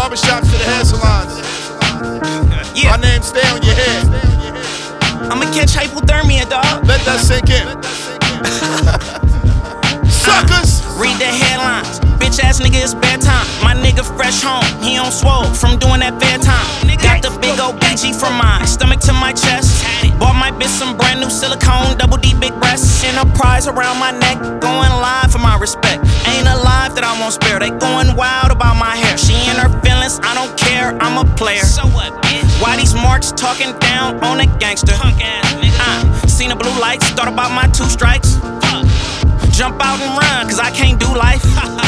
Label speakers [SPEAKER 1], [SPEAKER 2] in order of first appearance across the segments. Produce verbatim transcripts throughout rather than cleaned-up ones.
[SPEAKER 1] barbershops to the hair salons.
[SPEAKER 2] Yeah.
[SPEAKER 1] My name stay on your head.
[SPEAKER 2] I'ma catch hypothermia, dog.
[SPEAKER 1] Let that sink in. Suckers!
[SPEAKER 2] Uh, read the headlines. Bitch ass nigga, it's bedtime. My nigga fresh home, he on swole from doing that fair time. Got the big old B G from my stomach to my chest. Bought my bitch some brand new silicone, double D big breasts. Enterprise around my neck, going live for my respect. Ain't a life that I won't spare. They going wild about my hair. She in her feelings, I don't care, I'm a player. So what, bitch? Why these marks talking down on a gangster? Punk ass nigga. Uh, seen the blue lights, thought about my two strikes. Fuck. Jump out and run, cause I can't do life.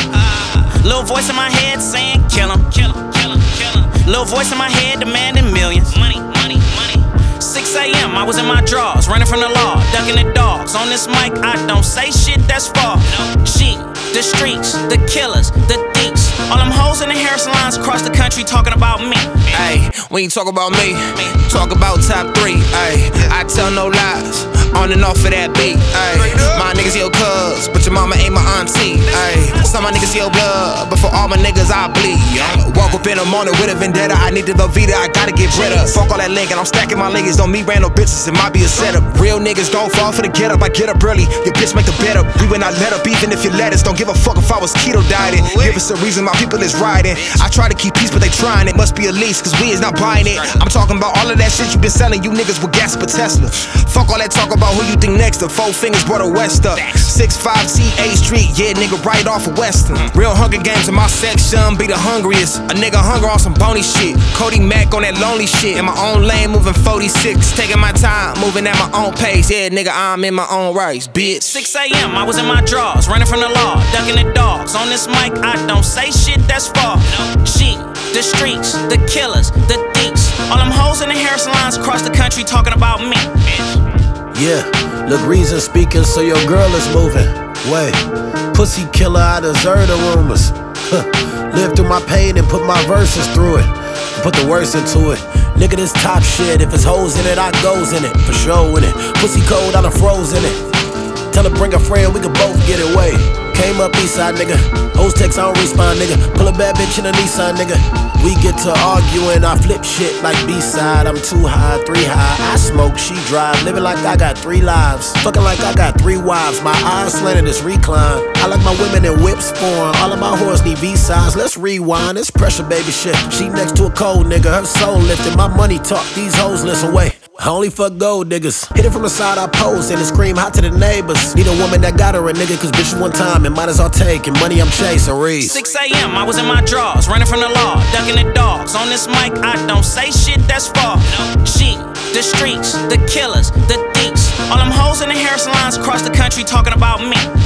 [SPEAKER 2] Little voice in my head saying, kill him, kill him, kill him, kill him. Little voice in my head demanding millions. Money, money, money. six a m, I was in my drawers, running from the law, ducking the dogs. On this mic, I don't say shit that's far. She, the streets, the killers, the deeps. All them hoes in the hair salons across the country talking about me.
[SPEAKER 3] Ayy, when you talk about me, talk about top three. Ayy, I tell no lies, on and off of that beat. Ayy, my niggas your cuz, but your mama ain't my auntie. Ayy, some of my niggas your blood, but for all my niggas I bleed. Walk up in the morning with a vendetta, I need the Velveeta, I gotta get rid of. Fuck all that link and I'm stacking my leggings, don't meet random bitches, it might be a setup. Real niggas don't fall for the get up, I get up early, your bitch make the bed up. We will not let up even if you let us, don't give a fuck if I was keto dieting. Give us a reason my people is riding. I try to keep peace but they trying, it must be a lease cause we is not buying it. I'm talking about all of that shit you been selling, you niggas with gas but Tesla. Fuck all that talk about who you think next to, four fingers brought a West up. six five T A Street, yeah nigga right off of Western. Real Hunger Games in my section, be the hungriest. A nigga hunger on some bony shit. Cody Mack on that lonely shit. In my own lane moving forty-six, taking my time, moving at my own pace. Yeah nigga I'm in my own rights, bitch.
[SPEAKER 2] six a m, I was in my drawers, running from the law, ducking the dogs. On this mic, I don't say shit that's far. She, the streets, the killers, the deeps. All them hoes in the hair salons across the country talking about me.
[SPEAKER 4] Yeah, look, reason speaking, so your girl is moving. Wait, pussy killer, I deserve the rumors. Live through my pain and put my verses through it. Put the worst into it. Nigga, this top shit. If it's hoes in it, I goes in it. For sure in it. Pussy cold, I done froze in it. Tell her bring a friend, we can both get it way. Came up east side, nigga. Hoes text, I don't respond, nigga. Pull a bad bitch in a Nissan, nigga. We get to arguing, I flip shit like B-side. I'm too high, three high. I smoke, she drive. Living like I got three lives. Fucking like I got three wives. My eyes slanted, this recline. I like my women in whips foreign. All of my whores need V-sides. Let's rewind, it's pressure, baby shit. She next to a cold nigga, her soul lifted. My money talk, these hoes listen, wait. I only fuck gold niggas. Hit it from the side, I pose and it scream hot to the neighbors. Need a woman that got her a nigga, cause bitches one time and might as well take. And money I'm chasing, read.
[SPEAKER 2] six a m, I was in my drawers, running from the law, ducking the dogs. On this mic, I don't say shit that's far. She, the streets, the killers, the deeps. All them hoes in the hair salons across the country talking about me.